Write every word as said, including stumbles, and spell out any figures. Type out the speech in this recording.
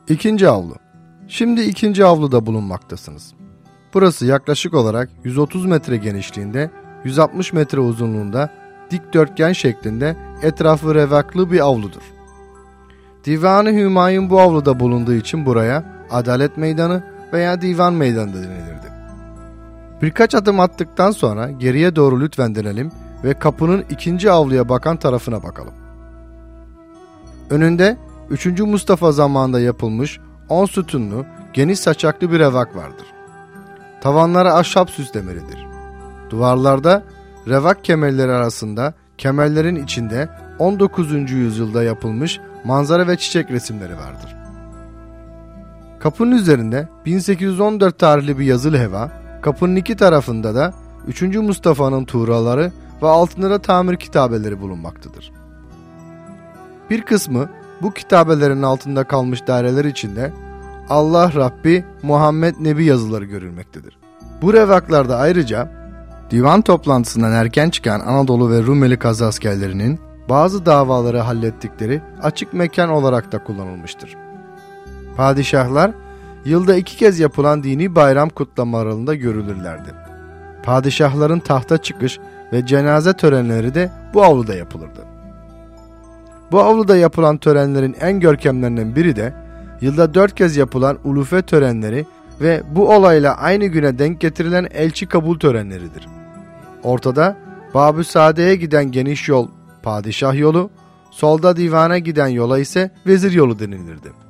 İkinci avlu. Şimdi ikinci avluda bulunmaktasınız. Burası yaklaşık olarak yüz otuz metre genişliğinde, yüz altmış metre uzunluğunda, dikdörtgen şeklinde etrafı revaklı bir avludur. Divan-ı Hümayun bu avluda bulunduğu için buraya Adalet Meydanı veya Divan Meydanı denilirdi. Birkaç adım attıktan sonra geriye doğru lütfen dönelim ve kapının ikinci avluya bakan tarafına bakalım. Önünde üçüncü Mustafa zamanında yapılmış on sütunlu, geniş saçaklı bir revak vardır. Tavanları ahşap süslemelidir. Duvarlarda revak kemerleri arasında kemerlerin içinde on dokuzuncu yüzyılda yapılmış manzara ve çiçek resimleri vardır. Kapının üzerinde bin sekiz yüz on dört tarihli bir yazılı heva, kapının iki tarafında da üçüncü Mustafa'nın tuğraları ve altında da tamir kitabeleri bulunmaktadır. Bir kısmı bu kitabelerin altında kalmış daireler içinde Allah Rabbi Muhammed Nebi yazıları görülmektedir. Bu revaklarda ayrıca divan toplantısından erken çıkan Anadolu ve Rumeli kazaskerlerinin bazı davaları hallettikleri açık mekan olarak da kullanılmıştır. Padişahlar yılda iki kez yapılan dini bayram kutlamalarında görülürlerdi. Padişahların tahta çıkış ve cenaze törenleri de bu avluda yapılırdı. Bu avluda yapılan törenlerin en görkemlerinden biri de yılda dört kez yapılan ulufe törenleri ve bu olayla aynı güne denk getirilen elçi kabul törenleridir. Ortada Bab-ı Saade'ye giden geniş yol padişah yolu, solda divana giden yola ise vezir yolu denilirdi.